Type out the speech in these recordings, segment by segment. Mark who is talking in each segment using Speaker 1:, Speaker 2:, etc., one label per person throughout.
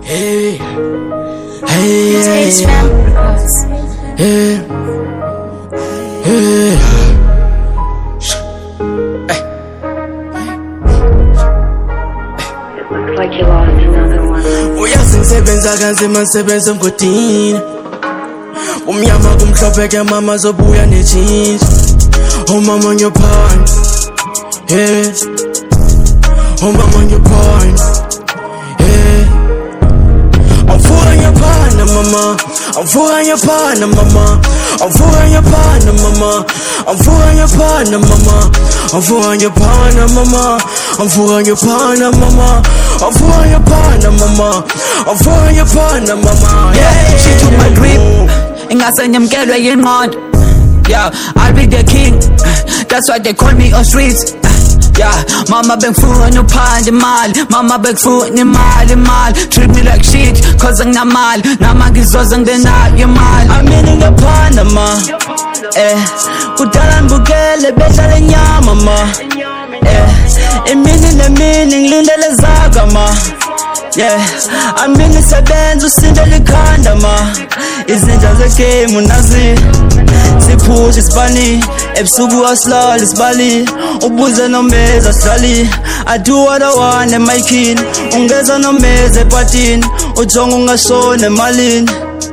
Speaker 1: Hey, hey, hey, hey, hey.
Speaker 2: Looks like you lost another one.
Speaker 1: Uyazingisebenza kanzima ngisebenza emgodini. Umnyama kumhlophe ke mama zobuya nechinja. Oh mama on your point, yeah. Oh mama on your point, yeah. I'm fooling your partner, mama. I'm fooling your partner, mama. I'm fooling your partner, mama. I'm fooling your partner, mama. I'm fooling your partner, mama. I'm fooling your partner, mama. I'm fooling your partner, mama. I'm fooling your partner, mama.
Speaker 3: Yeah, she took my grip. Ingasanyamkelwe yingqondo. Yeah, I'll be the king. That's why they call me on streets. Yeah, mama bengifuna uphanda imali, mama bengifuna imali. Treat me like shit, cause anginamali, nama ngizoza ngenayo imali. Amini ngiyaphanda ma, kudala ngibukele bedlala inyama ma, imini nemini ngilindele zaga ma. Yeah, amini sebenza usindele ikhanda ma, izinja zegame unazi. Siphusha isibani, ebusuku asilali isibali. Ubuze nomeza sidlali. I do what I want emayikhini. Ungeza nomeza epatini. Ujonga ungashona emalini.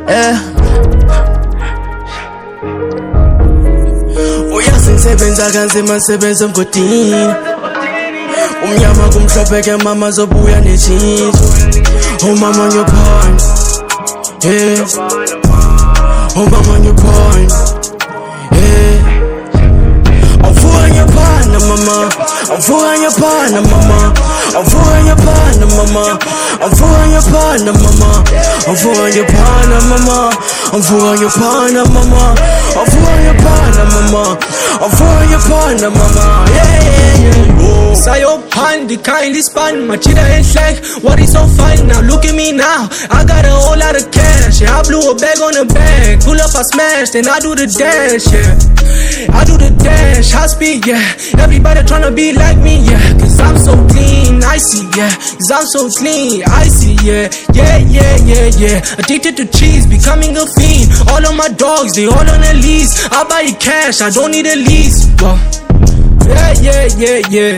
Speaker 1: Uyazingisebenza kanzima ngisebenza emgodini. Umnyama kumhlophe ke mama zobuya nechinja. Oh mama on your point, yeah. Oh mama on your point, yeah. I'm fooling your partner, mama. I'm fooling your partner, mama. I'm fooling your partner, mama. I'm fooling your partner, mama. I'm fooling your partner, mama. I'm fooling your partner, mama. I'm fooling your partner, mama. I'm fooling your partner, mama. Yeah.
Speaker 4: Sayo pandi, kindly span, my cheetah ain't slack. What is so fine now? Look at me now. I got a whole lot of cash. Yeah, I blew a bag on the bag. Pull up, I smash, then I do the dash. Yeah, I do the dash, high speed. Yeah, everybody tryna be like me. Yeah, cause I'm so clean, icy. Yeah, cause I'm so clean, icy. Yeah, addicted to cheese, becoming a fiend. All of my dogs, they all on a lease. I buy it cash, I don't need a lease. Well, yeah.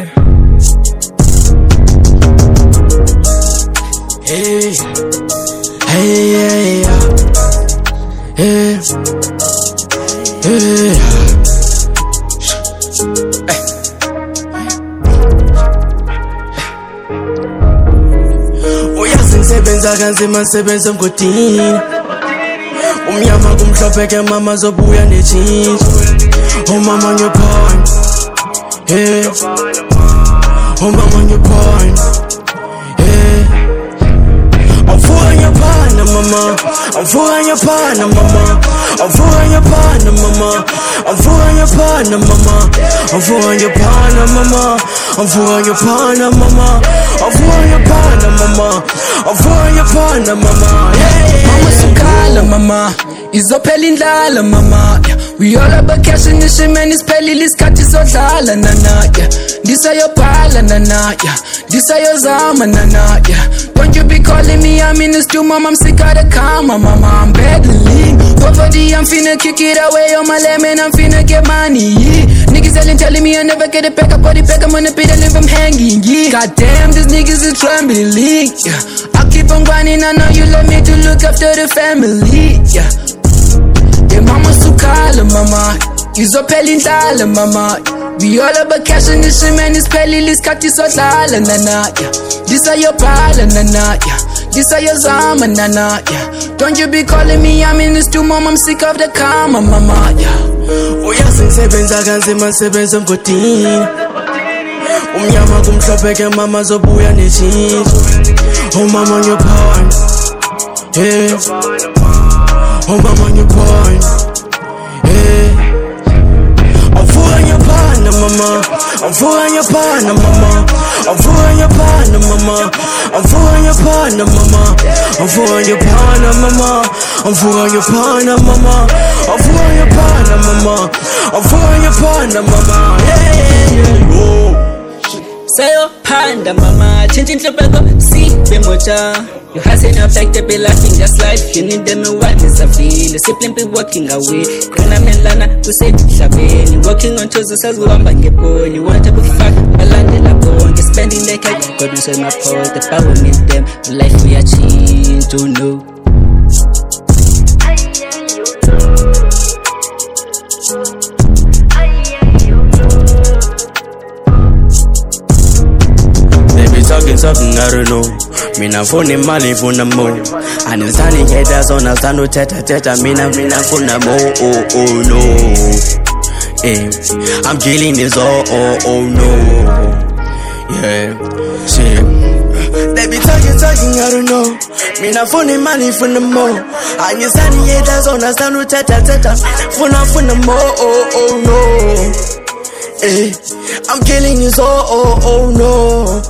Speaker 1: Hey, hey, hey, hey. Uyazingisebenza kanzima ngisebenza emgodini. Umnyama kumhlophe ke mama zobuya nechinja. Oh mama on your point, yeah. Oh mama on your point, yeah. I'm fooling your partner, mama. I'm fooling your partner, mama. I'm fooling your partner, mama. I'm fooling your partner, mama. I'm fooling your partner, mama. I'm fooling your partner, mama. I'm fooling your partner, mama. I'm fooling your partner, mama. Yeah.
Speaker 3: Mama sukhala mama, izophela indlala mama. We all about cash in this shit, man. Isiphelile isikhathi sodlala nana. Ndisayobhala nana. Ndisayozama nana. Don't you be calling me, I'm in the stew, mama. I'm sick of the karma, mama. I'm battling poverty, I'm finna kick it away on my lemon, I'm finna get money. Niggas telling me I never get it back. I bought it back, I'm on the pit and leave them hanging. Goddamn, these niggas are trembling. I keep on grinding, I know you love me to look after the family. Yeah, mama sukhala mama, izophela indlala mama. We all about cash in this shit, man. Isiphelile isikhathi sodlala nana. Ndisayobhala nana. Ndisayozama nana. Don't you be calling me, I'm in the stew, mama. I'm sick of the karma, mama.
Speaker 1: Uyazingisebenza kanzima ngisebenza emgodini. Umnyama kumhlophe ke mama zobuya nechinja. Oh mama on your point, yeah. Oh mama on your point, yeah. I'm fooling your partner, mama. I'm fooling your partner, mama. I'm fooling your partner, mama. I'm fooling your partner, mama. I'm fooling your partner, mama. I'm fooling your partner, mama. I'm fooling your partner, mama. I'm fooling your partner, mama. Yeah.
Speaker 3: Sayo panda mama, chinchi nhlopeko si bemocha.
Speaker 5: You hustle your back, they be laughing just life. You need them in one is a feel. Simply walking away. Kuna melana, we say Shabeni. Walking on toes, says Wamba Gepo. You want to be fuck, Malanda Lapon. You're spending the cat, God knows my pole. The power means them. Life we achieve, to know.
Speaker 1: Talking, I don't know. Mina phone mali phone mo. And it's standing haters on us, no teta. Mina phone mo. Oh no. I'm killing this oh no. Yeah, shit. They be talking, I don't know. Mina phone mali phone mo. And it's standing haters on us, no teta. Phone mo. Oh no. I'm killing this oh no.